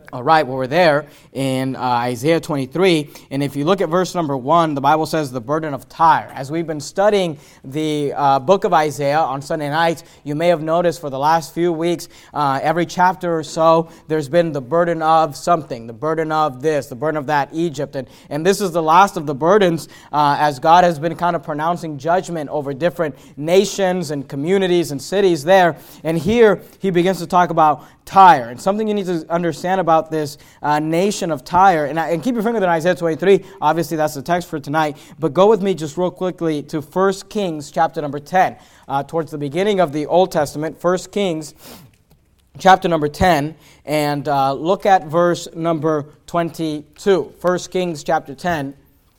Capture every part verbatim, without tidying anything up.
All right, well, we're there in uh, Isaiah twenty-three, and if you look at verse number one, the Bible says the burden of Tyre. As we've been studying the uh, book of Isaiah on Sunday nights, you may have noticed for the last few weeks, uh, every chapter or so, there's been the burden of something, the burden of this, the burden of that, Egypt, and, and this is the last of the burdens uh, as God has been kind of pronouncing judgment over different nations and communities and cities there, and here he begins to talk about Tyre. And something you need to understand about this uh, nation of Tyre, and, and keep your finger there in Isaiah twenty-three, obviously that's the text for tonight, but go with me just real quickly to First Kings chapter number ten, uh, towards the beginning of the Old Testament, First Kings chapter number ten, and uh, look at verse number twenty-two. First Kings chapter ten,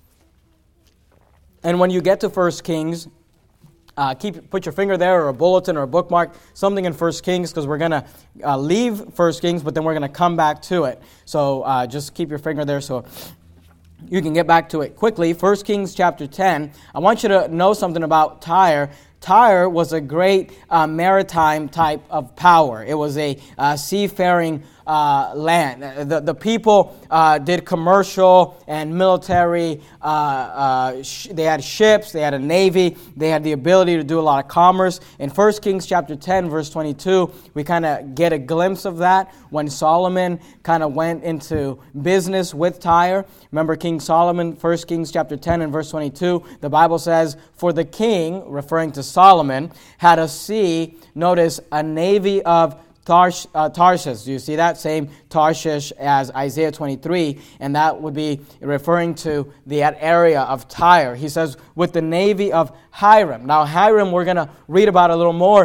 and when you get to First Kings, Uh, keep put your finger there, or a bulletin, or a bookmark, something in First Kings, because we're going to uh, leave First Kings, but then we're going to come back to it. So uh, just keep your finger there so you can get back to it quickly. First Kings chapter ten. I want you to know something about Tyre. Tyre was a great uh, maritime type of power. It was a uh, seafaring uh, land. The, the people uh, did commercial and military. Uh, uh, sh- they had ships. They had a navy. They had the ability to do a lot of commerce. In First Kings chapter ten, verse twenty-two, we kind of get a glimpse of that when Solomon kind of went into business with Tyre. Remember King Solomon, First Kings chapter ten and verse twenty-two, the Bible says, "For the king," referring to Solomon, "had a sea," notice, "a navy of Tarsh, uh, Tarshish." Do you see that? Same Tarshish as Isaiah twenty-three, and that would be referring to the area of Tyre. He says, "with the navy of Hiram." Now, Hiram, we're going to read about a little more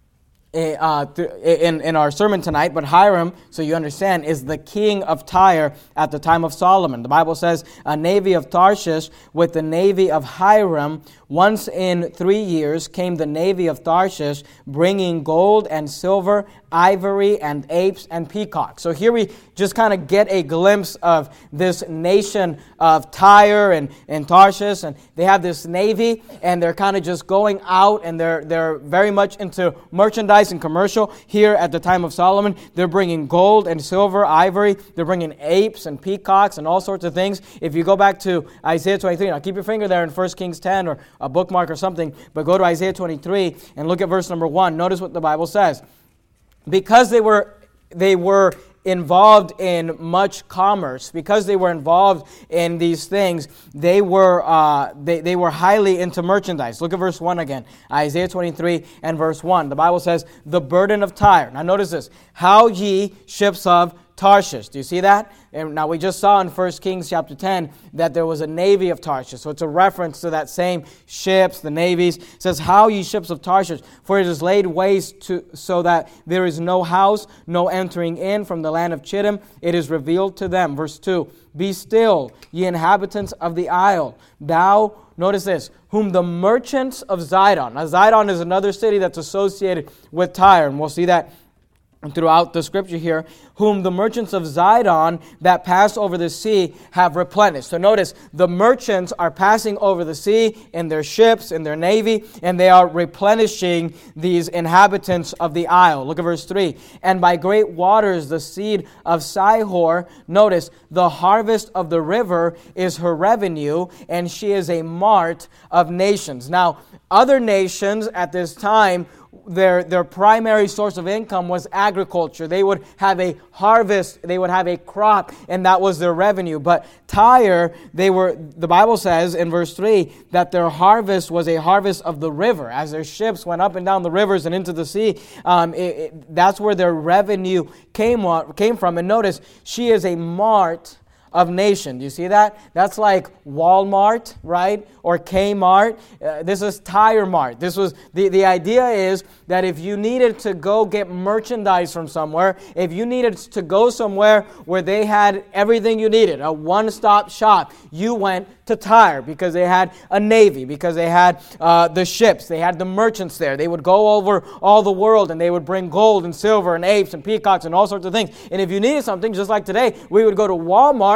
Uh, in, in our sermon tonight, but Hiram, so you understand, is the king of Tyre at the time of Solomon. The Bible says, "a navy of Tarshish with the navy of Hiram. Once in three years came the navy of Tarshish, bringing gold and silver, ivory and apes and peacocks." So here we just kind of get a glimpse of this nation of Tyre and, and Tarshish, and they have this navy, and they're kind of just going out, and they're they're very much into merchandise and commercial. Here at the time of Solomon, they're bringing gold and silver, ivory, they're bringing apes and peacocks and all sorts of things. If you go back to Isaiah twenty-three, now keep your finger there in First Kings ten or a bookmark or something, but go to Isaiah twenty-three and look at verse number one. Notice what the Bible says. Because they were they were involved in much commerce, because they were involved in these things, they were uh, they, they were highly into merchandise. Look at verse one again. Isaiah twenty-three and verse one. The Bible says, "the burden of Tyre." Now notice this. "How ye ships of Tarshish." Do you see that? And now we just saw in First Kings chapter ten that there was a navy of Tarshish. So it's a reference to that same ships, the navies. It says, "How ye ships of Tarshish, for it is laid waste to, so that there is no house, no entering in from the land of Chittim. It is revealed to them." Verse two, "Be still, ye inhabitants of the isle. Thou," notice this, "whom the merchants of Zidon." Now Zidon is another city that's associated with Tyre, and we'll see that throughout the scripture here, "whom the merchants of Zidon that pass over the sea have replenished." So notice, the merchants are passing over the sea in their ships, in their navy, and they are replenishing these inhabitants of the isle. Look at verse three. "And by great waters the seed of Sihor," notice, "the harvest of the river is her revenue, and she is a mart of nations." Now, other nations at this time, Their their primary source of income was agriculture. They would have a harvest, they would have a crop, and that was their revenue. But Tyre, they were, the Bible says in verse three, that their harvest was a harvest of the river. As their ships went up and down the rivers and into the sea, um, it, it, that's where their revenue came, came from. And notice, she is a mart of nation. Do you see that? That's like Walmart, right? Or Kmart. Uh, this is Tyre Mart. This was the, the idea is that if you needed to go get merchandise from somewhere, if you needed to go somewhere where they had everything you needed, a one-stop shop, you went to Tyre because they had a navy, because they had uh, the ships, they had the merchants there. They would go over all the world and they would bring gold and silver and apes and peacocks and all sorts of things. And if you needed something, just like today, we would go to Walmart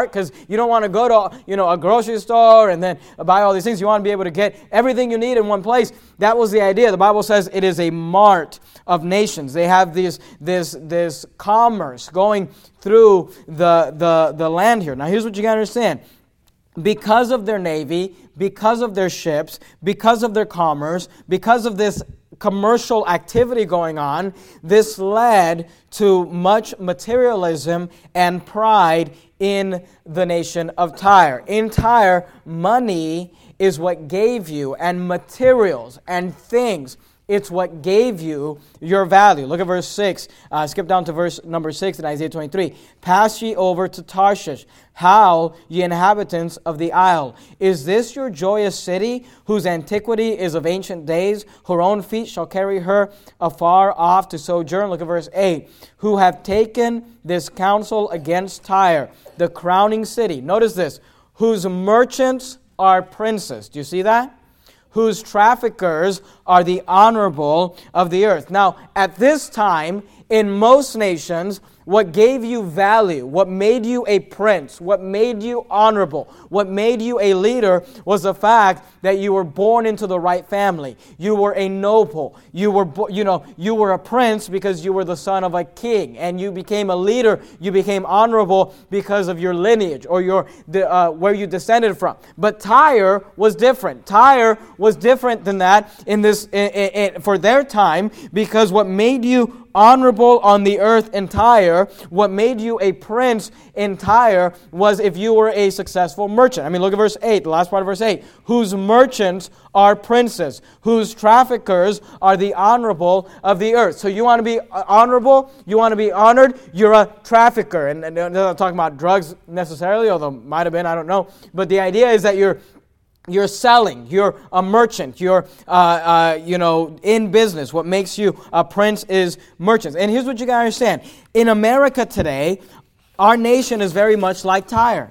mart, because you don't want to go to, you know, a grocery store and then buy all these things. You want to be able to get everything you need in one place. That was the idea. The Bible says it is a mart of nations. They have this this this commerce going through the the the land here. Now, here's what you got to understand. Because of their navy, because of their ships, because of their commerce, because of this commercial activity going on, this led to much materialism and pride in the nation of Tyre. In Tyre, money is what gave you, and materials and things, it's what gave you your value. Look at verse six. Uh, skip down to verse number six in Isaiah twenty-three. Pass ye over to Tarshish. Howl, ye inhabitants of the isle. Is this your joyous city, whose antiquity is of ancient days? Her own feet shall carry her afar off to sojourn. Look at verse eight. Who have taken this counsel against Tyre, the crowning city. Notice this. Whose merchants are princes. Do you see that? Whose traffickers are the honorable of the earth. Now, at this time, in most nations, what gave you value, what made you a prince, what made you honorable, what made you a leader was the fact that you were born into the right family. You were a noble. You were, you know, you were a prince because you were the son of a king, and you became a leader. You became honorable because of your lineage or your the, uh, where you descended from. But Tyre was different. Tyre was different than that in this in, in, in, for their time, because what made you honorable on the earth in Tyre, what made you a prince in Tyre was if you were a successful merchant. I mean, look at verse eight, the last part of verse eight. Whose merchants are princes, whose traffickers are the honorable of the earth. So you want to be honorable, you want to be honored, you're a trafficker. And, and they're not talking about drugs necessarily, although might have been, I don't know. But the idea is that you're You're selling. You're a merchant. You're, uh, uh, you know, in business. What makes you a prince is merchants. And here's what you got to understand. In America today, our nation is very much like Tyre.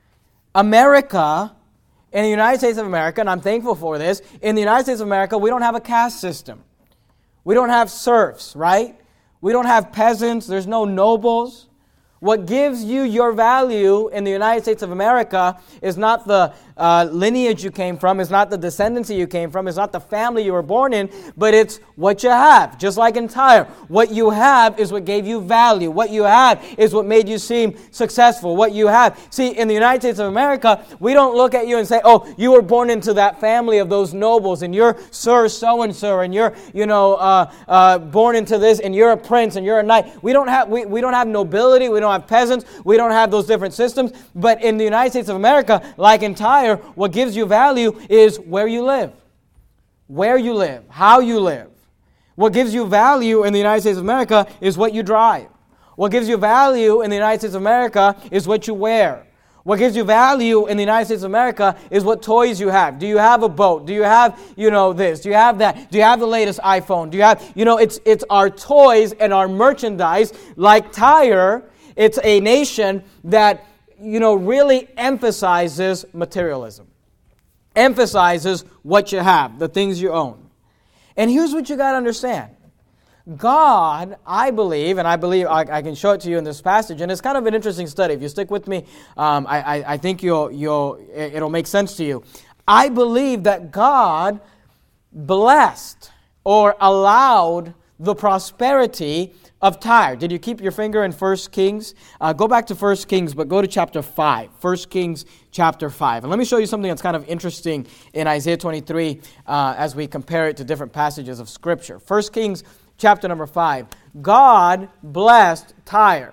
America, in the United States of America, and I'm thankful for this, in the United States of America, we don't have a caste system. We don't have serfs, right? We don't have peasants. There's no nobles. What gives you your value in the United States of America is not the uh, lineage you came from, it's not the descendancy you came from, it's not the family you were born in, but it's what you have. Just like in Tyre, what you have is what gave you value. What you have is what made you seem successful. What you have. See, in the United States of America, we don't look at you and say, oh, you were born into that family of those nobles, and you're Sir so-and-so, and you're, you know, uh, uh, born into this, and you're a prince, and you're a knight. We don't have, we, we don't have nobility, we don't have peasants, we don't have those different systems. But in the United States of America, like in Tyre, what gives you value is where you live. Where you live, how you live. What gives you value in the United States of America is what you drive. What gives you value in the United States of America is what you wear. What gives you value in the United States of America is what toys you have. Do you have a boat? Do you have, you know, this? Do you have that? Do you have the latest iPhone? Do you have, you know, it's it's our toys and our merchandise. Like Tyre, it's a nation that, you know, really emphasizes materialism. Emphasizes what you have, the things you own. And here's what you got to understand. God, I believe, and I believe I, I can show it to you in this passage, and it's kind of an interesting study. If you stick with me, um, I, I, I think you'll you'll it'll make sense to you. I believe that God blessed or allowed the prosperity of Tyre. Did you keep your finger in First Kings? Uh, go back to First Kings, but go to chapter five. First Kings chapter five. And let me show you something that's kind of interesting in Isaiah twenty-three uh, as we compare it to different passages of Scripture. First Kings chapter number five. God blessed Tyre.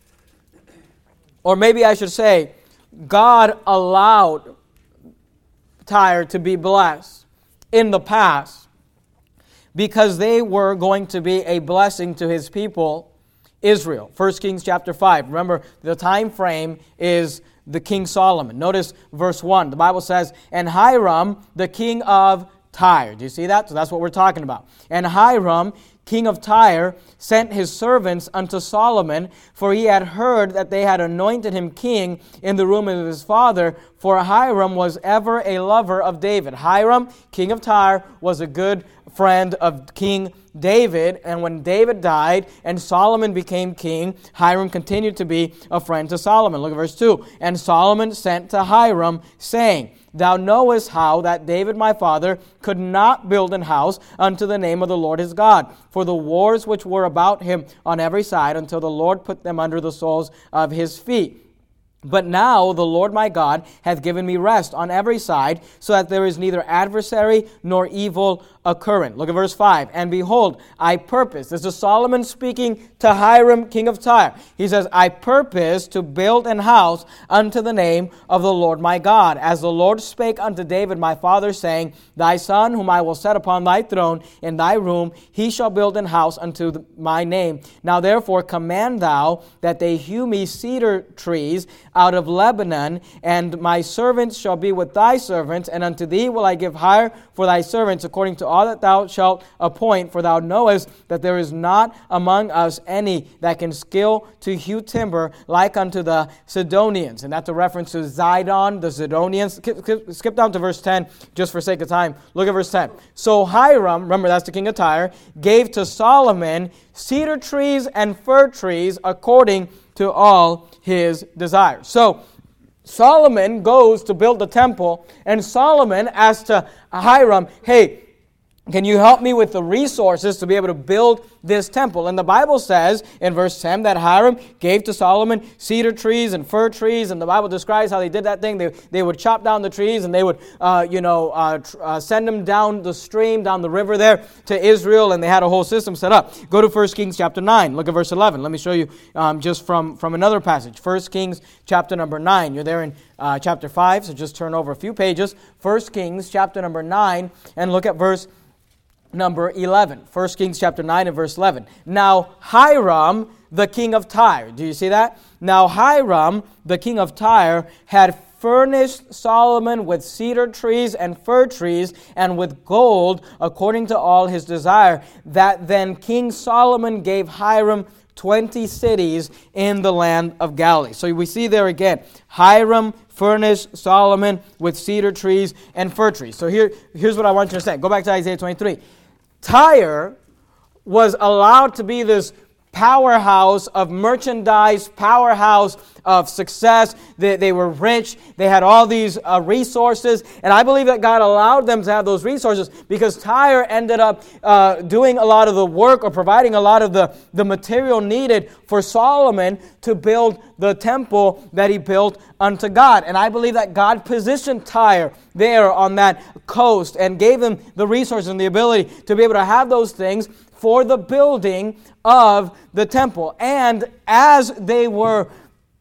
Or maybe I should say, God allowed Tyre to be blessed in the past, because they were going to be a blessing to His people, Israel. First Kings chapter five. Remember, the time frame is the King Solomon. Notice verse one. The Bible says, and Hiram, the king of Tyre. Do you see that? So that's what we're talking about. And Hiram, king of Tyre, sent his servants unto Solomon, for he had heard that they had anointed him king in the room of his father, for Hiram was ever a lover of David. Hiram, king of Tyre, was a good friend of King David, and when David died and Solomon became king, Hiram continued to be a friend to Solomon. Look at verse two. And Solomon sent to Hiram, saying, Thou knowest how that David my father could not build an house unto the name of the Lord his God, for the wars which were about him on every side, until the Lord put them under the soles of his feet. But now the Lord my God hath given me rest on every side, so that there is neither adversary nor evil occurrent. Look at verse five. And behold, I purpose. This is Solomon speaking to Hiram, king of Tyre. He says, I purpose to build an house unto the name of the Lord my God, as the Lord spake unto David my father, saying, Thy son, whom I will set upon thy throne in thy room, he shall build an house unto the, my name. Now therefore command thou that they hew me cedar trees out of Lebanon, and my servants shall be with thy servants, and unto thee will I give hire for thy servants, according to all that thou shalt appoint. For thou knowest that there is not among us any that can skill to hew timber like unto the Sidonians. And that's a reference to Zidon, the Sidonians. Skip, skip down to verse ten, just for sake of time. Look at verse ten. So Hiram, remember that's the king of Tyre, gave to Solomon cedar trees and fir trees according to all his desires. So Solomon goes to build the temple, and Solomon asks to Hiram, hey, can you help me with the resources to be able to build this temple? And the Bible says in verse ten that Hiram gave to Solomon cedar trees and fir trees, and the Bible describes how they did that thing. They, they would chop down the trees, and they would, uh, you know, uh, tr- uh, send them down the stream, down the river there to Israel, and they had a whole system set up. Go to First Kings chapter nine. Look at verse eleven. Let me show you um, just from, from another passage. First Kings chapter number nine. You're there in uh, chapter five, so just turn over a few pages. First Kings chapter number nine, and look at verse number eleven. First Kings chapter nine and verse eleven. Now Hiram, the king of Tyre. Do you see that? Now Hiram, the king of Tyre, had furnished Solomon with cedar trees and fir trees and with gold according to all his desire. That then King Solomon gave Hiram twenty cities in the land of Galilee. So we see there again, Hiram furnished Solomon with cedar trees and fir trees. So here, here's what I want you to understand. Go back to Isaiah twenty-three. Tyre was allowed to be this powerhouse of merchandise, powerhouse of success. They, they were rich. They had all these uh, resources. And I believe that God allowed them to have those resources because Tyre ended up uh, doing a lot of the work or providing a lot of the, the material needed for Solomon to build the temple that he built unto God. And I believe that God positioned Tyre there on that coast and gave them the resources and the ability to be able to have those things for the building of the temple. And as they were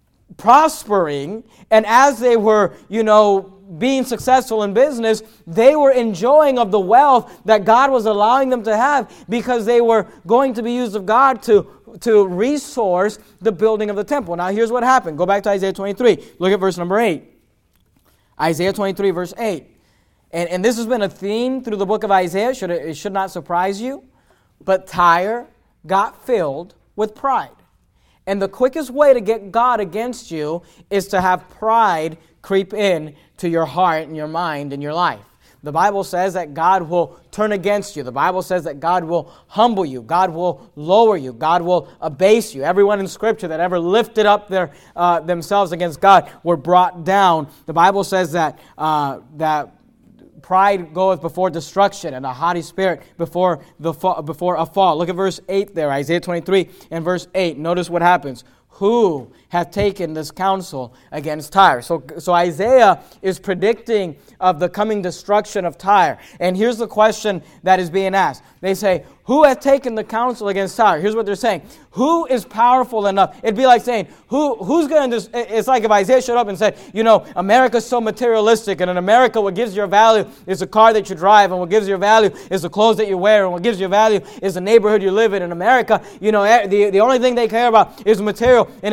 prospering and as they were, you know, being successful in business, they were enjoying of the wealth that God was allowing them to have because they were going to be used of God to, to resource the building of the temple. Now here's what happened. Go back to Isaiah twenty-three. Look at verse number eight. Isaiah twenty-three, verse eight. And, and this has been a theme through the book of Isaiah. Should it, it should not surprise you. But Tyre got filled with pride. And the quickest way to get God against you is to have pride creep in to your heart and your mind and your life. The Bible says that God will turn against you. The Bible says that God will humble you. God will lower you. God will abase you. Everyone in Scripture that ever lifted up their uh, themselves against God were brought down. The Bible says that uh, that pride goeth before destruction, and a haughty spirit before the fa- before a fall. Look at verse eight there, Isaiah twenty-three and verse eight. Notice what happens. Who hath taken this counsel against Tyre? So, so Isaiah is predicting of the coming destruction of Tyre. And here's the question that is being asked. They say, who hath taken the counsel against Tyre? Here's what they're saying. Who is powerful enough? It'd be like saying, who who's going to just, it's like if Isaiah showed up and said, you know, America's so materialistic, and in America what gives your value is the car that you drive, and what gives your value is the clothes that you wear, and what gives your value is the neighborhood you live in. In America, you know, the, the only thing they care about is material. And if Isaiah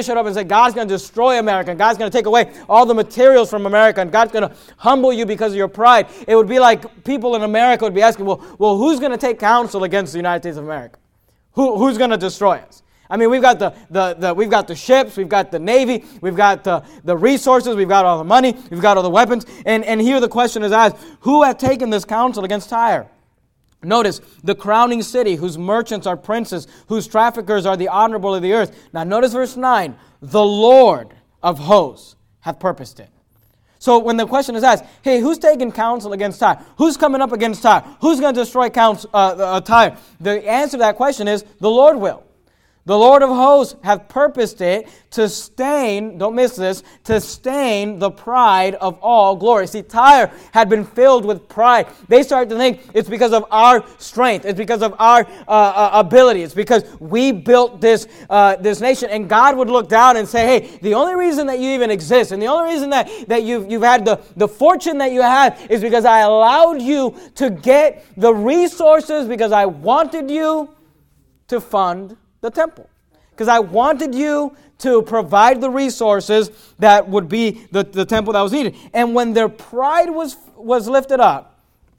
showed up and said, God's going to destroy America, and God's going to take away all the materials from America, and God's going to humble you because of your pride, it would be like people in America would be asking, well, well who's going to take counsel against the United States of America? Who, who's going to destroy us? I mean, we've got the, the, the we've got the ships, we've got the Navy, we've got the, the resources, we've got all the money, we've got all the weapons. And, and here the question is asked, who hath taken this counsel against Tyre? Notice, the crowning city, whose merchants are princes, whose traffickers are the honorable of the earth. Now notice verse nine, the Lord of hosts hath purposed it. So when the question is asked, hey, who's taking counsel against Tyre? Who's coming up against Tyre? Who's going to destroy counsel, uh, uh, Tyre? The answer to that question is, the Lord will. The Lord of hosts hath purposed it to stain, don't miss this, to stain the pride of all glory. See, Tyre had been filled with pride. They started to think it's because of our strength. It's because of our uh, uh, ability. It's because we built this uh, this nation. And God would look down and say, hey, the only reason that you even exist and the only reason that, that you've, you've had the, the fortune that you have is because I allowed you to get the resources because I wanted you to fund the temple. Because I wanted you to provide the resources that would be the, the temple that was needed. And when their pride was, was lifted up,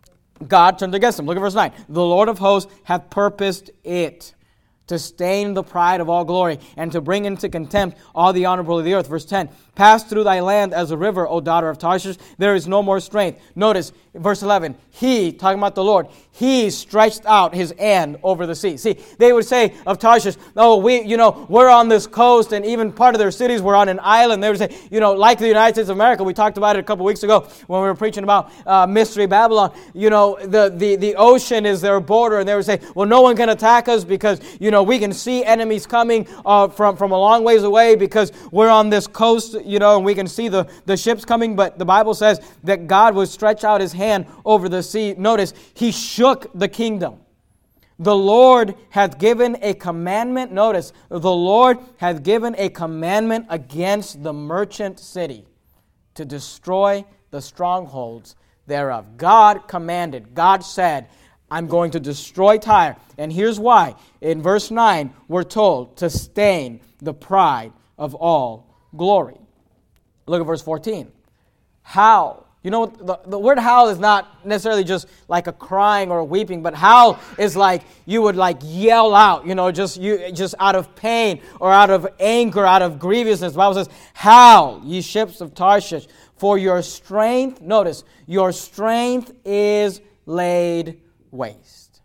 God turned against them. Look at verse nine. The Lord of hosts hath purposed it to stain the pride of all glory and to bring into contempt all the honorable of the earth. Verse ten. Pass through thy land as a river, O daughter of Tarshish. There is no more strength. Notice, verse eleven. He, talking about the Lord, He stretched out His hand over the sea. See, they would say of Tarshish, oh, we, you know, we're on this coast, and even part of their cities were on an island. They would say, you know, like the United States of America. We talked about it a couple weeks ago when we were preaching about uh, Mystery Babylon. You know, the, the, the ocean is their border, and they would say, well, no one can attack us because, you know, we can see enemies coming uh, from, from a long ways away because we're on this coast, you know, and we can see the, the ships coming. But the Bible says that God would stretch out His hand over the sea. Notice, He shook the kingdom. The Lord hath given a commandment. Notice, the Lord hath given a commandment against the merchant city to destroy the strongholds thereof. God commanded. God said, I'm going to destroy Tyre. And here's why. In verse nine, we're told to stain the pride of all glory. Look at verse fourteen. Howl. You know, the, the word howl is not necessarily just like a crying or a weeping, but howl is like you would like yell out, you know, just you just out of pain or out of anger, out of grievousness. The Bible says, howl, ye ships of Tarshish, for your strength, notice, your strength is laid waste.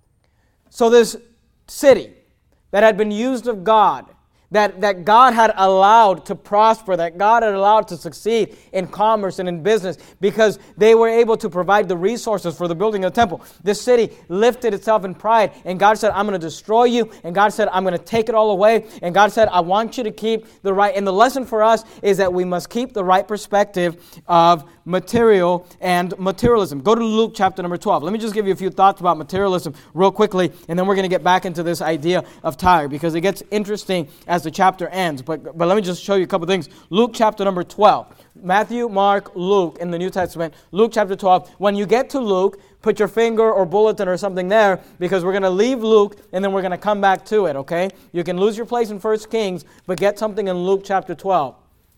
So this city that had been used of God, That, that God had allowed to prosper, that God had allowed to succeed in commerce and in business because they were able to provide the resources for the building of the temple. This city lifted itself in pride, and God said, I'm going to destroy you, and God said, I'm going to take it all away, and God said, I want you to keep the right. And the lesson for us is that we must keep the right perspective of material and materialism. Go to Luke chapter number twelve. Let me just give you a few thoughts about materialism real quickly, and then we're going to get back into this idea of Tyre because it gets interesting as the chapter ends. But, but let me just show you a couple things. Luke chapter number twelve. Matthew, Mark, Luke in the New Testament. Luke chapter twelve. When you get to Luke, put your finger or bulletin or something there because we're going to leave Luke and then we're going to come back to it, okay? You can lose your place in First Kings, but get something in Luke chapter twelve.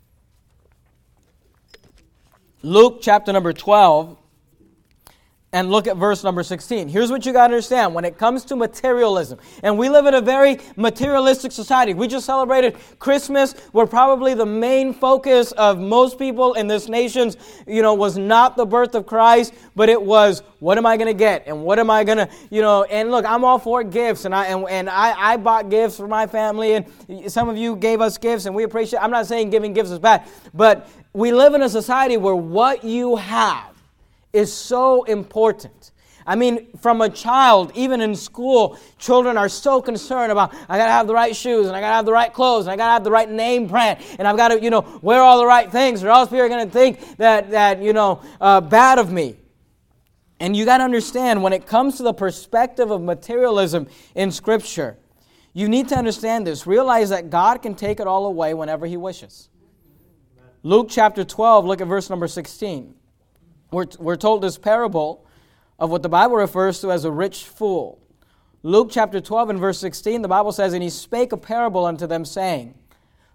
Luke chapter number twelve, and look at verse number sixteen. Here's what you got to understand when it comes to materialism. And we live in a very materialistic society. We just celebrated Christmas, where probably the main focus of most people in this nation, you know, was not the birth of Christ, but it was, what am I going to get? And what am I going to, you know, and look, I'm all for gifts, and I and, and I, I bought gifts for my family, and some of you gave us gifts, and we appreciate. I'm not saying giving gifts is bad, but we live in a society where what you have is so important. I mean, from a child, even in school, children are so concerned about, I got to have the right shoes, and I got to have the right clothes, and I got to have the right name brand, and I've got to, you know, wear all the right things, or else people are going to think that, that you know, uh, bad of me. And you got to understand, when it comes to the perspective of materialism in Scripture, you need to understand this. Realize that God can take it all away whenever He wishes. Luke chapter twelve, look at verse number sixteen. We're, we're told this parable of what the Bible refers to as a rich fool. Luke chapter twelve and verse sixteen, the Bible says, and He spake a parable unto them, saying,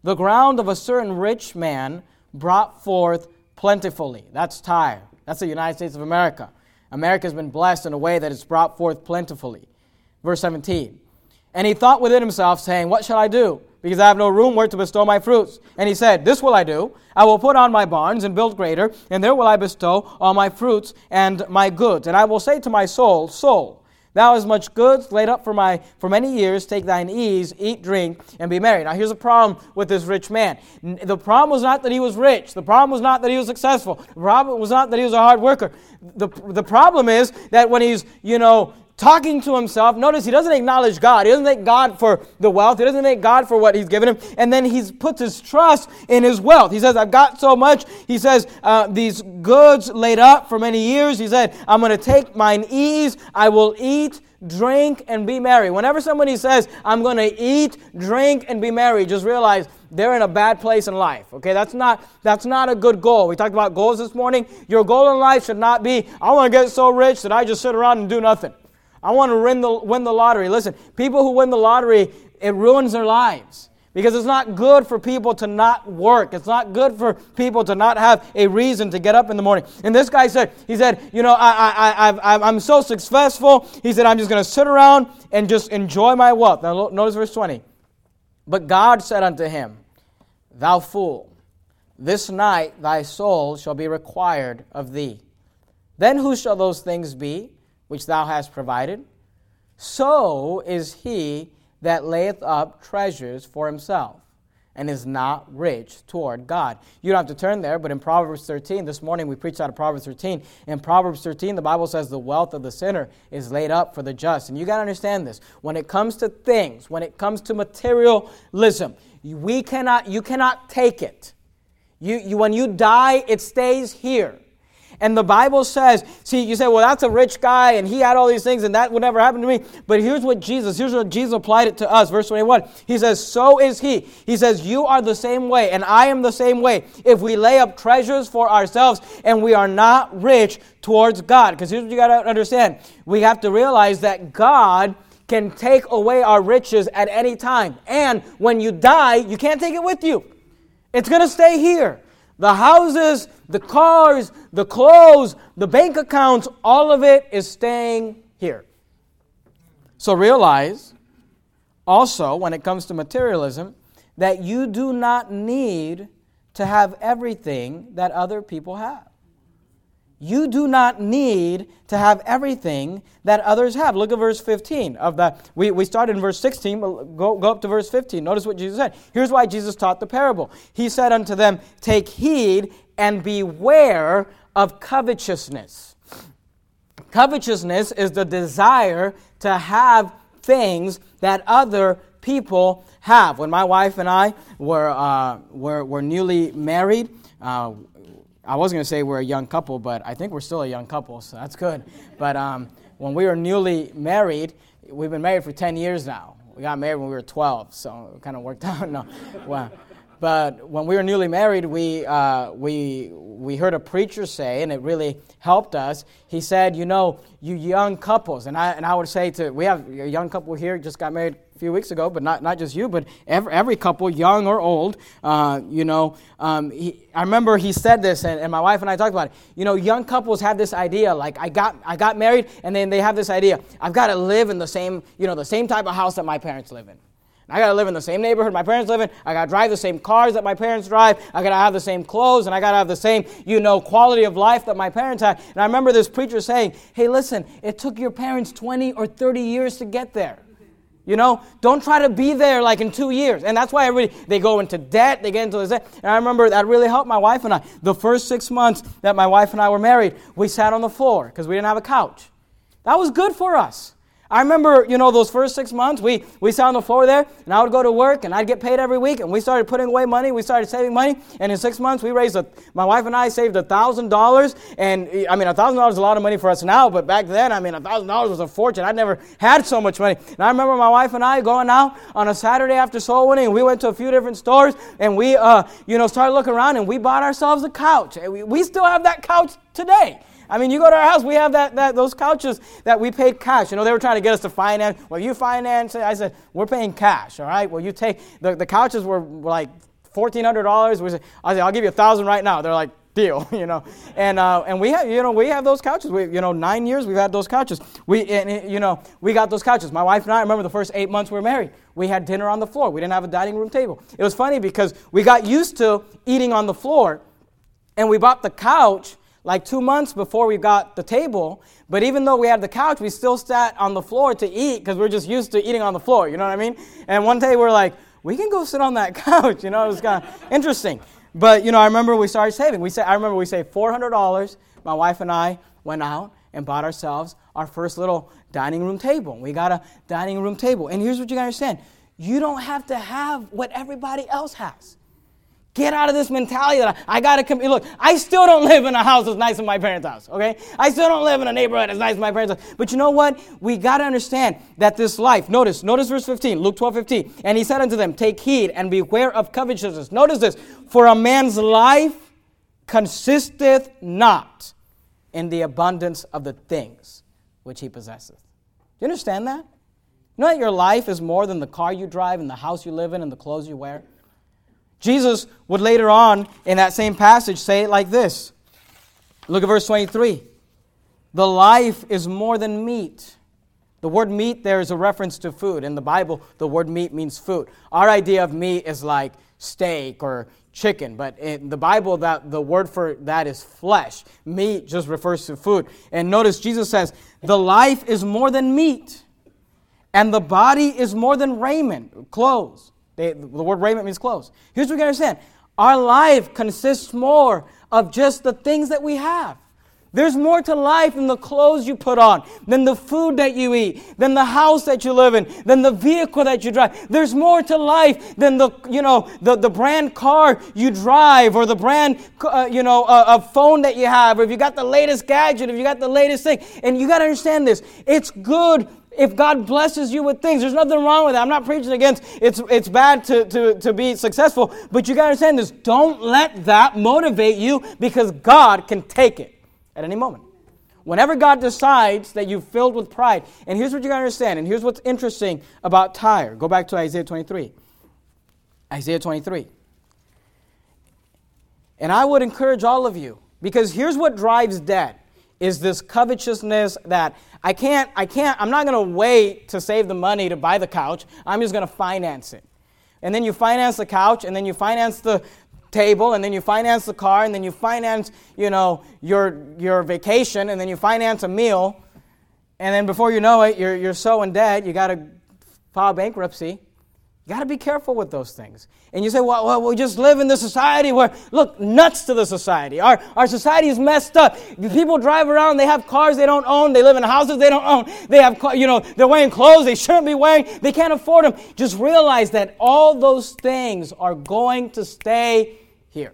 The ground of a certain rich man brought forth plentifully. That's Tyre. That's the United States of America. America has been blessed in a way that it's brought forth plentifully. Verse seventeen. And he thought within himself, saying, what shall I do? Because I have no room where to bestow my fruits. And he said, this will I do. I will put on my barns and build greater, and there will I bestow all my fruits and my goods. And I will say to my soul, soul, thou hast much goods laid up for my for many years. Take thine ease, eat, drink, and be merry. Now here's a problem with this rich man. The problem was not that he was rich. The problem was not that he was successful. The problem was not that he was a hard worker. The, the problem is that when he's, you know, talking to himself, notice he doesn't acknowledge God. He doesn't thank God for the wealth. He doesn't thank God for what he's given him. And then he puts his trust in his wealth. He says, I've got so much. He says, uh, these goods laid up for many years. He said, I'm going to take mine ease. I will eat, drink, and be merry. Whenever somebody says, I'm going to eat, drink, and be merry, just realize they're in a bad place in life. Okay, that's not that's not a good goal. We talked about goals this morning. Your goal in life should not be, I want to get so rich that I just sit around and do nothing. I want to win the, win the lottery. Listen, people who win the lottery, it ruins their lives. Because it's not good for people to not work. It's not good for people to not have a reason to get up in the morning. And this guy said, he said, you know, I, I, I, I'm so successful. He said, I'm just going to sit around and just enjoy my wealth. Now notice verse twenty. But God said unto him, thou fool, this night thy soul shall be required of thee. Then whose shall those things be which thou hast provided? So is he that layeth up treasures for himself, and is not rich toward God. You don't have to turn there, but in Proverbs thirteen, this morning we preached out of Proverbs thirteen. In Proverbs thirteen, the Bible says the wealth of the sinner is laid up for the just. And you got to understand this. When it comes to things, when it comes to materialism, we cannot, you cannot take it. You, you, when you die, it stays here. And the Bible says, see, you say, well, that's a rich guy, and he had all these things, and that would never happen to me. But here's what Jesus, here's what Jesus applied it to us. Verse twenty-one, he says, so is he. He says, you are the same way, and I am the same way. If we lay up treasures for ourselves, and we are not rich towards God. Because here's what you got to understand. We have to realize that God can take away our riches at any time. And when you die, you can't take it with you. It's going to stay here. The houses, the cars, the clothes, the bank accounts, all of it is staying here. So realize also, when it comes to materialism, that you do not need to have everything that other people have. You do not need to have everything that others have. Look at verse fifteen of the. We, we started in verse sixteen, but go, go up to verse fifteen. Notice what Jesus said. Here's why Jesus taught the parable. He said unto them, take heed and beware of covetousness. Covetousness is the desire to have things that other people have. When my wife and I were uh, were, were newly married, uh, I was going to say we're a young couple, but I think we're still a young couple, so that's good. But um, when we were newly married, we've been married for ten years now. We got married when we were twelve, so it kind of worked out. No, well, but when we were newly married, we uh, we we heard a preacher say, and it really helped us. He said, you know, you young couples, and I and I would say to, we have a young couple here, just got married a few weeks ago, but not, not just you, but every, every couple, young or old, uh, you know, um, he, I remember he said this, and, and my wife and I talked about it. You know, young couples have this idea, like I got I got married, and then they have this idea, I've got to live in the same, you know, the same type of house that my parents live in. I got to live in the same neighborhood my parents live in. I got to drive the same cars that my parents drive. I got to have the same clothes, and I got to have the same, you know, quality of life that my parents had. And I remember this preacher saying, hey, listen, it took your parents twenty or thirty years to get there. You know, don't try to be there like in two years. And that's why everybody, they go into debt, they get into this. And I remember that really helped my wife and I. The first six months that my wife and I were married, we sat on the floor because we didn't have a couch. That was good for us. I remember, you know, those first six months, we, we sat on the floor there, and I would go to work, and I'd get paid every week, and we started putting away money, we started saving money, and in six months, we raised, a, my wife and I saved one thousand dollars, and, I mean, one thousand dollars is a lot of money for us now, but back then, I mean, one thousand dollars was a fortune. I'd never had so much money. And I remember my wife and I going out on a Saturday after soul winning, and we went to a few different stores, and we, uh, you know, started looking around, and we bought ourselves a couch. We, we still have that couch today. I mean, you go to our house, we have that, that those couches that we paid cash. You know, they were trying to get us to finance. Well, you finance it. I said, we're paying cash, all right? Well, you take, the, the couches were, were like fourteen hundred dollars. We say, I say, I'll give you a thousand right now. They're like, deal, you know. And uh, and we have, you know, we have those couches. We, you know, nine years we've had those couches. We, and, you know, we got those couches. My wife and I, I remember the first eight months we were married. We had dinner on the floor. We didn't have a dining room table. It was funny because we got used to eating on the floor, and we bought the couch like two months before we got the table. But even though we had the couch, we still sat on the floor to eat because we're just used to eating on the floor. You know what I mean? And one day we we're like, we can go sit on that couch. You know, it was kind of interesting. But, you know, I remember we started saving. We say, I remember we saved four hundred dollars. My wife and I went out and bought ourselves our first little dining room table. We got a dining room table. And here's what you got to understand. You don't have to have what everybody else has. Get out of this mentality that I, I got to come. Look, I still don't live in a house as nice as my parents' house, okay? I still don't live in a neighborhood as nice as my parents' house. But you know what? We got to understand that this life, notice, notice verse fifteen, Luke twelve fifteen. And he said unto them, take heed and beware of covetousness. Notice this, for a man's life consisteth not in the abundance of the things which he possesseth. Do you understand that? You know that your life is more than the car you drive and the house you live in and the clothes you wear? Jesus would later on in that same passage say it like this. Look at verse twenty-three. The life is more than meat. The word meat there is a reference to food. In the Bible, the word meat means food. Our idea of meat is like steak or chicken, but in the Bible, that the word for that is flesh. Meat just refers to food. And notice Jesus says, the life is more than meat, and the body is more than raiment, clothes. They, the word raiment means clothes. Here's what we got to understand. Our life consists more of just the things that we have. There's more to life than the clothes you put on, than the food that you eat, than the house that you live in, than the vehicle that you drive. There's more to life than the, you know, the, the brand car you drive or the brand, uh, you know, uh, of phone that you have, or if you got the latest gadget, if you got the latest thing. And you got to understand this. It's good if God blesses you with things. There's nothing wrong with that. I'm not preaching against it's it's bad to, to, to be successful, but you got to understand this. Don't let that motivate you, because God can take it at any moment. Whenever God decides that you're filled with pride, and here's what you got to understand, and here's what's interesting about Tyre. Go back to Isaiah twenty-three. Isaiah twenty-three. And I would encourage all of you, because here's what drives debt, is this covetousness that I can't, I can't, I'm not going to wait to save the money to buy the couch. I'm just going to finance it. And then you finance the couch, and then you finance the table, and then you finance the car, and then you finance, you know, your your vacation, and then you finance a meal. And then before you know it, you're you're so in debt, you got to file bankruptcy. You got to be careful with those things. And you say, well, well, we just live in this society where, look, nuts to the society. Our, our society is messed up. People drive around, they have cars they don't own, they live in houses they don't own, they have, you know, they're wearing clothes they shouldn't be wearing, they can't afford them. Just realize that all those things are going to stay here.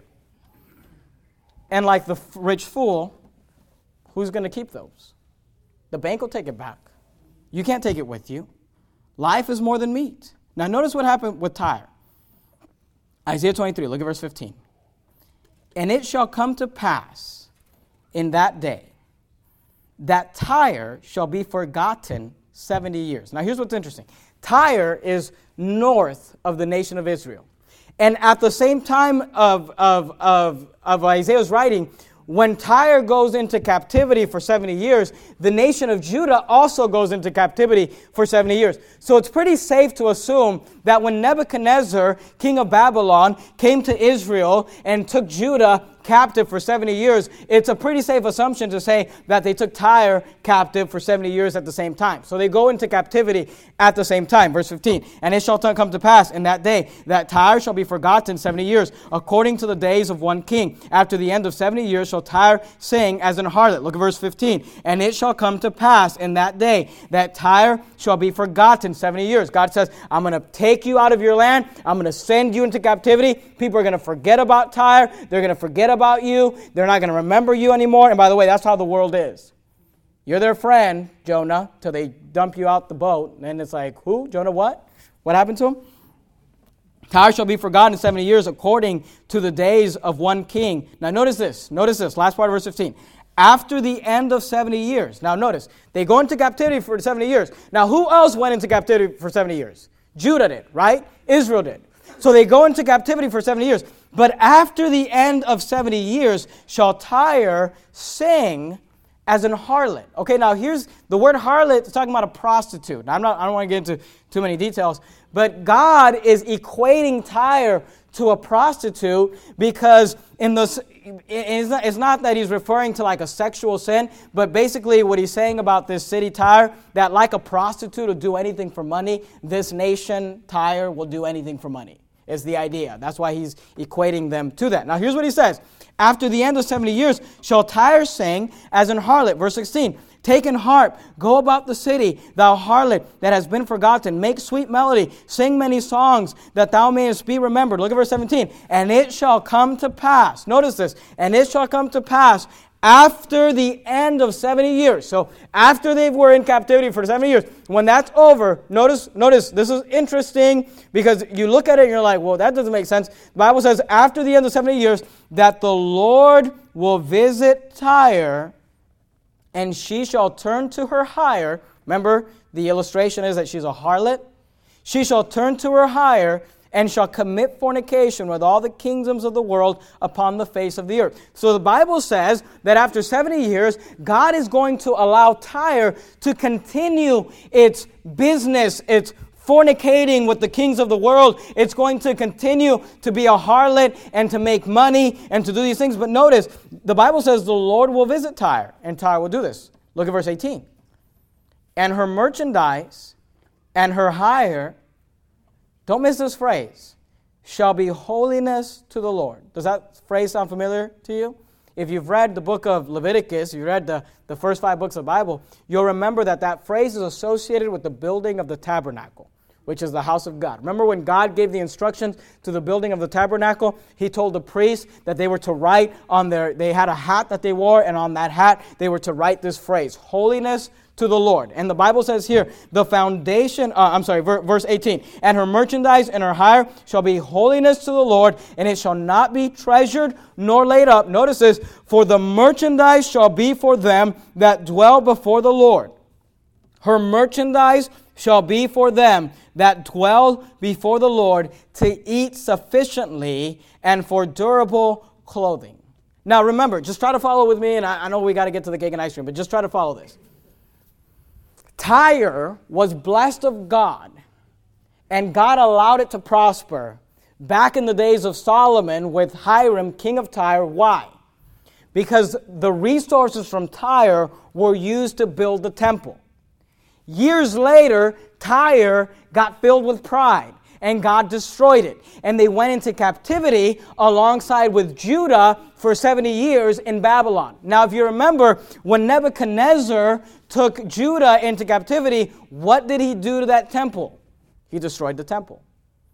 And like the rich fool, who's going to keep those? The bank will take it back. You can't take it with you. Life is more than meat. Now notice what happened with Tyre. Isaiah twenty-three, look at verse fifteen. And it shall come to pass in that day that Tyre shall be forgotten seventy years. Now here's what's interesting. Tyre is north of the nation of Israel. And at the same time of, of, of, of Isaiah's writing, when Tyre goes into captivity for seventy years, the nation of Judah also goes into captivity for seventy years. So it's pretty safe to assume that when Nebuchadnezzar, king of Babylon, came to Israel and took Judah captive for seventy years, it's a pretty safe assumption to say that they took Tyre captive for seventy years at the same time. So they go into captivity at the same time. Verse fifteen, and it shall come to pass in that day that Tyre shall be forgotten seventy years, according to the days of one king. After the end of seventy years shall Tyre sing as an harlot. Look at verse fifteen. And it shall come to pass in that day that Tyre shall be forgotten seventy years. God says, I'm going to take you out of your land. I'm going to send you into captivity. People are going to forget about Tyre. They're going to forget about you. They're not going to remember you anymore. And by the way, that's how the world is. You're their friend, Jonah, till they dump you out the boat. And it's like, who? Jonah what? What happened to him? Tyre shall be forgotten seventy years according to the days of one king. Now notice this. Notice this. Last part of verse fifteen. After the end of seventy years. Now notice. They go into captivity for seventy years. Now who else went into captivity for seventy years? Judah did, right? Israel did. So they go into captivity for seventy years. But after the end of seventy years shall Tyre sing as an harlot. Okay, now here's the word harlot. It's talking about a prostitute. Now, I'm not, I don't want to get into too many details, but God is equating Tyre to a prostitute because in the it's not, it's not that he's referring to like a sexual sin, but basically what he's saying about this city Tyre, that like a prostitute will do anything for money, this nation Tyre will do anything for money, is the idea. That's why he's equating them to that. Now here's what he says. After the end of seventy years shall Tyre sing as an harlot. Verse sixteen. Take an harp, go about the city, thou harlot that has been forgotten. Make sweet melody, sing many songs, that thou mayest be remembered. Look at verse seventeen. And it shall come to pass. Notice this. And it shall come to pass after the end of seventy years. So after they were in captivity for seventy years, when that's over, notice, notice, this is interesting because you look at it and you're like, well, that doesn't make sense. The Bible says after the end of seventy years that the Lord will visit Tyre, and she shall turn to her hire. Remember, the illustration is that she's a harlot. She shall turn to her hire and shall commit fornication with all the kingdoms of the world upon the face of the earth. So the Bible says that after seventy years, God is going to allow Tyre to continue its business, its fornicating with the kings of the world. It's going to continue to be a harlot and to make money and to do these things. But notice, the Bible says the Lord will visit Tyre, and Tyre will do this. Look at verse eighteen. And her merchandise and her hire, don't miss this phrase, shall be holiness to the Lord. Does that phrase sound familiar to you? If you've read the book of Leviticus, you read the, the first five books of the Bible, you'll remember that that phrase is associated with the building of the tabernacle, which is the house of God. Remember when God gave the instructions to the building of the tabernacle, he told the priests that they were to write on their, they had a hat that they wore, and on that hat they were to write this phrase, holiness to the Lord. And the Bible says here, the foundation, uh, I'm sorry, ver- verse eighteen, and her merchandise and her hire shall be holiness to the Lord, and it shall not be treasured nor laid up. Notice this, for the merchandise shall be for them that dwell before the Lord. Her merchandise shall be for them that dwell before the Lord to eat sufficiently and for durable clothing. Now remember, just try to follow with me, and I, I know we got to get to the cake and ice cream, but just try to follow this. Tyre was blessed of God, and God allowed it to prosper back in the days of Solomon with Hiram, king of Tyre. Why? Because the resources from Tyre were used to build the temple. Years later, Tyre got filled with pride, and God destroyed it. And they went into captivity alongside with Judah for seventy years in Babylon. Now, if you remember, when Nebuchadnezzar took Judah into captivity, what did he do to that temple? He destroyed the temple.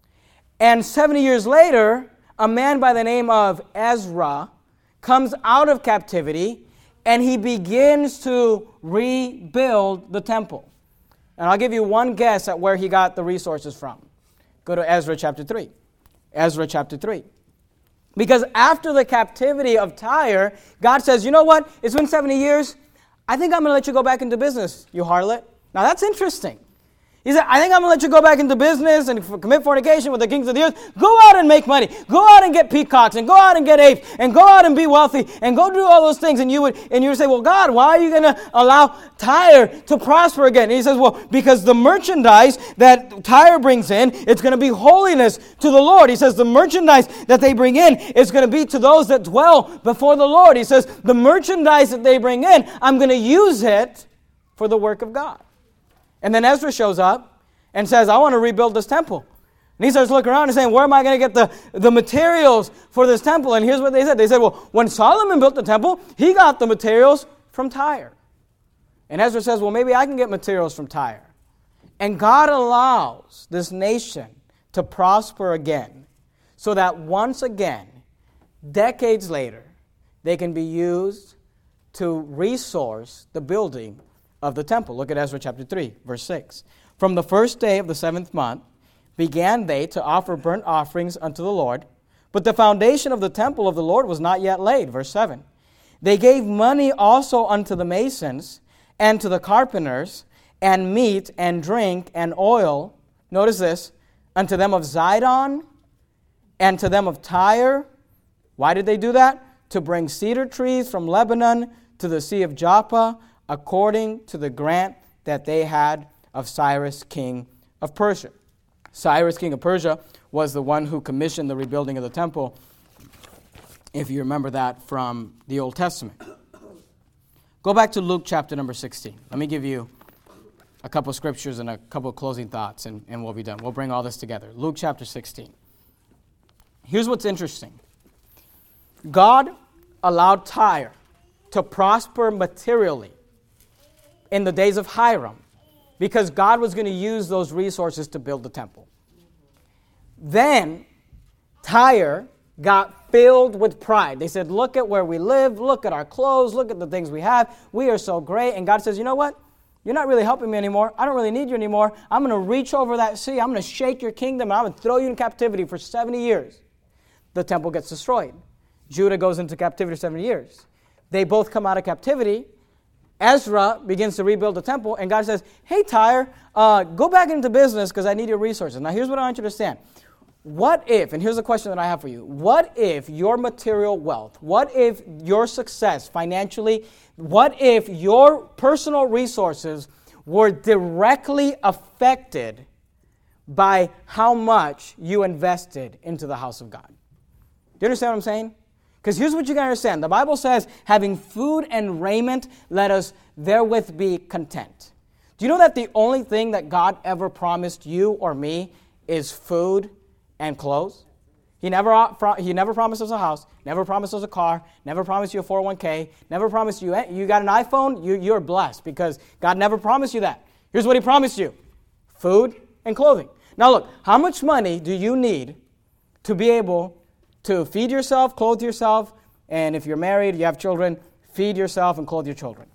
And seventy years later, a man by the name of Ezra comes out of captivity, and he begins to rebuild the temple. And I'll give you one guess at where he got the resources from. Go to Ezra chapter three. Ezra chapter three. Because after the captivity of Tyre, God says, you know what? It's been seventy years. I think I'm going to let you go back into business, you harlot. Now that's interesting. He said, I think I'm going to let you go back into business and commit fornication with the kings of the earth. Go out and make money. Go out and get peacocks and go out and get apes and go out and be wealthy and go do all those things. And you would and you would say, well, God, why are you going to allow Tyre to prosper again? And he says, well, because the merchandise that Tyre brings in, it's going to be holiness to the Lord. He says the merchandise that they bring in is going to be to those that dwell before the Lord. He says the merchandise that they bring in, I'm going to use it for the work of God. And then Ezra shows up and says, I want to rebuild this temple. And he starts looking around and saying, where am I going to get the, the materials for this temple? And here's what they said. They said, well, when Solomon built the temple, he got the materials from Tyre. And Ezra says, well, maybe I can get materials from Tyre. And God allows this nation to prosper again so that once again, decades later, they can be used to resource the building of the temple. Look at Ezra chapter three, verse six. From the first day of the seventh month began they to offer burnt offerings unto the Lord, but the foundation of the temple of the Lord was not yet laid. Verse seven. They gave money also unto the masons and to the carpenters, and meat and drink and oil, notice this, unto them of Zidon And to them of Tyre, why did they do that? To bring cedar trees from Lebanon to the sea of Joppa, according to the grant that they had of Cyrus, king of Persia. Cyrus, king of Persia, was the one who commissioned the rebuilding of the temple, if you remember that from the Old Testament. Go back to Luke chapter number sixteen. Let me give you a couple of scriptures and a couple of closing thoughts, and, and we'll be done. We'll bring all this together. Luke chapter sixteen. Here's what's interesting. God allowed Tyre to prosper materially in the days of Hiram because God was going to use those resources to build the temple. Then Tyre got filled with pride. They said, look at where we live, look at our clothes, look at the things we have. We are so great. And God says, you know what? You're not really helping me anymore. I don't really need you anymore. I'm going to reach over that sea. I'm going to shake your kingdom. And I'm going to throw you in captivity for seventy years. The temple gets destroyed. Judah goes into captivity for seventy years. They both come out of captivity. Ezra begins to rebuild the temple. And God says, hey, Tyre, uh, go back into business because I need your resources. Now, here's what I want you to understand. What if, and here's the question that I have for you, what if your material wealth, what if your success financially, what if your personal resources were directly affected by how much you invested into the house of God? Do you understand what I'm saying? Because here's what you got to understand. The Bible says, having food and raiment, let us therewith be content. Do you know that the only thing that God ever promised you or me is food and clothes? He never he never promised us a house, never promised us a car, never promised you a four oh one k, never promised you, you got an iPhone, you, you're blessed because God never promised you that. Here's what he promised you, food and clothing. Now look, how much money do you need to be able to feed yourself, clothe yourself, and if you're married, you have children, feed yourself and clothe your children?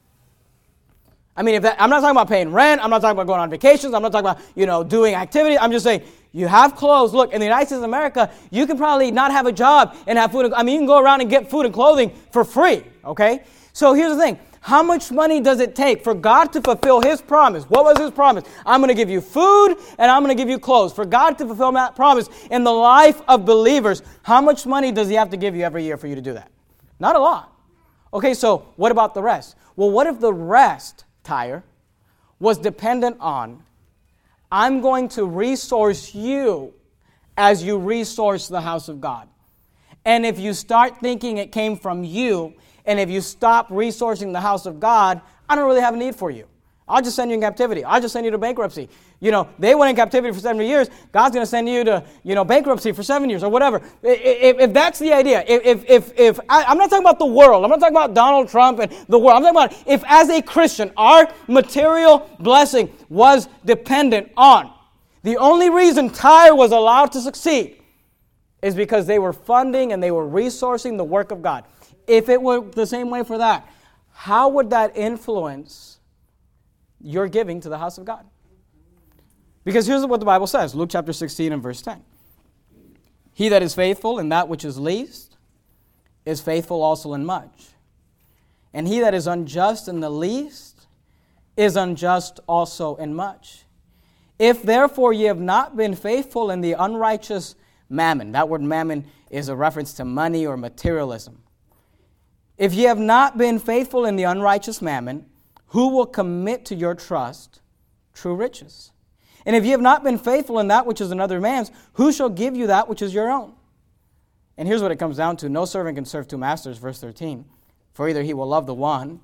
I mean, if that, I'm not talking about paying rent. I'm not talking about going on vacations. I'm not talking about, you know, doing activities. I'm just saying you have clothes. Look, in the United States of America, you can probably not have a job and have food. I mean, you can go around and get food and clothing for free, okay? So here's the thing. How much money does it take for God to fulfill his promise? What was his promise? I'm going to give you food and I'm going to give you clothes. For God to fulfill that promise in the life of believers, how much money does he have to give you every year for you to do that? Not a lot. Okay, so what about the rest? Well, what if the rest, Tyre, was dependent on, I'm going to resource you as you resource the house of God. And if you start thinking it came from you, and if you stop resourcing the house of God, I don't really have a need for you. I'll just send you in captivity. I'll just send you to bankruptcy. You know, they went in captivity for seventy years. God's going to send you to, you know, bankruptcy for seven years or whatever. If, if that's the idea, if, if, if, if I, I'm not talking about the world. I'm not talking about Donald Trump and the world. I'm talking about if as a Christian, our material blessing was dependent on. The only reason Tyre was allowed to succeed is because they were funding and they were resourcing the work of God. If it were the same way for that, how would that influence your giving to the house of God? Because here's what the Bible says, Luke chapter sixteen and verse ten. He that is faithful in that which is least is faithful also in much. And he that is unjust in the least is unjust also in much. If therefore ye have not been faithful in the unrighteous mammon, that word mammon is a reference to money or materialism. If ye have not been faithful in the unrighteous mammon, who will commit to your trust true riches? And if ye have not been faithful in that which is another man's, who shall give you that which is your own? And here's what it comes down to. No servant can serve two masters, verse thirteen. For either he will love the one,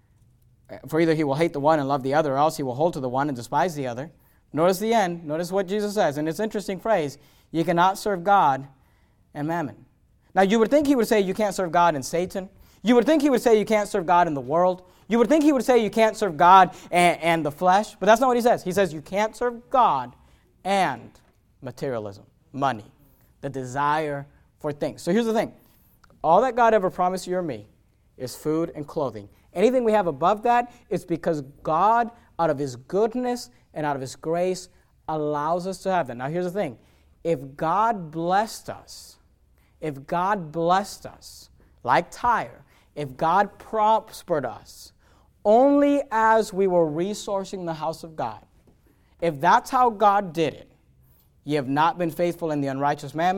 for either he will hate the one and love the other, or else he will hold to the one and despise the other. Notice the end. Notice what Jesus says. And it's an interesting phrase. You cannot serve God and mammon. Now, you would think he would say you can't serve God and Satan. You would think he would say you can't serve God in the world. You would think he would say you can't serve God and, and the flesh. But that's not what he says. He says you can't serve God and materialism, money, the desire for things. So here's the thing. All that God ever promised you or me is food and clothing. Anything we have above that is because God, out of his goodness and out of his grace, allows us to have that. Now here's the thing. If God blessed us, if God blessed us, like Tyre, if God prospered us, only as we were resourcing the house of God, if that's how God did it, ye have not been faithful in the unrighteous mammon,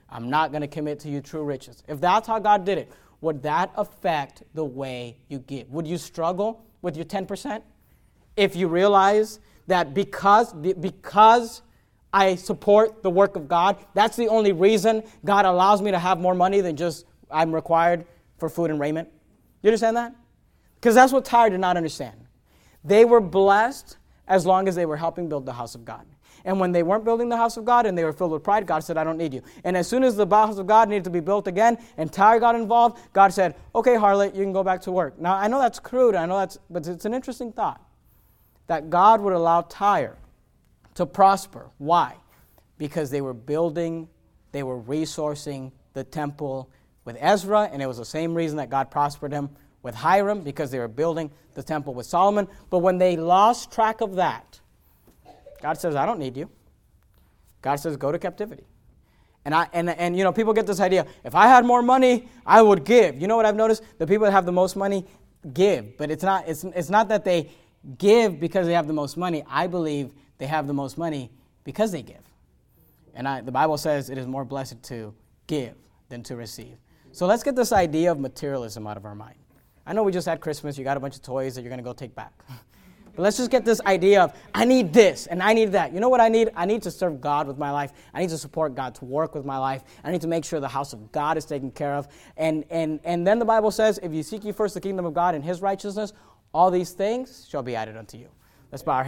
I'm not going to commit to you true riches. If that's how God did it, would that affect the way you give? Would you struggle with your ten percent? If you realize that because, because I support the work of God, that's the only reason God allows me to have more money than just I'm required for food and raiment. You understand that? Because that's what Tyre did not understand. They were blessed as long as they were helping build the house of God. And when they weren't building the house of God and they were filled with pride, God said, I don't need you. And as soon as the house of God needed to be built again and Tyre got involved, God said, okay, harlot, you can go back to work. Now, I know that's crude, I know that's, but it's an interesting thought that God would allow Tyre to prosper. Why? Because they were building, they were resourcing the temple with Ezra, and it was the same reason that God prospered him with Hiram, because they were building the temple with Solomon. But when they lost track of that, God says, I don't need you. God says, go to captivity. And, I, and, and you know, people get this idea, if I had more money, I would give. You know what I've noticed? The people that have the most money give. But it's not, it's, it's not that they give because they have the most money. I believe they have the most money because they give. And I, the Bible says it is more blessed to give than to receive. So let's get this idea of materialism out of our mind. I know we just had Christmas. You got a bunch of toys that you're going to go take back. But let's just get this idea of, I need this and I need that. You know what I need? I need to serve God with my life. I need to support God's work with my life. I need to make sure the house of God is taken care of. And, and, and then the Bible says, if you seek ye first the kingdom of God and his righteousness, all these things shall be added unto you. Let's bow our heads.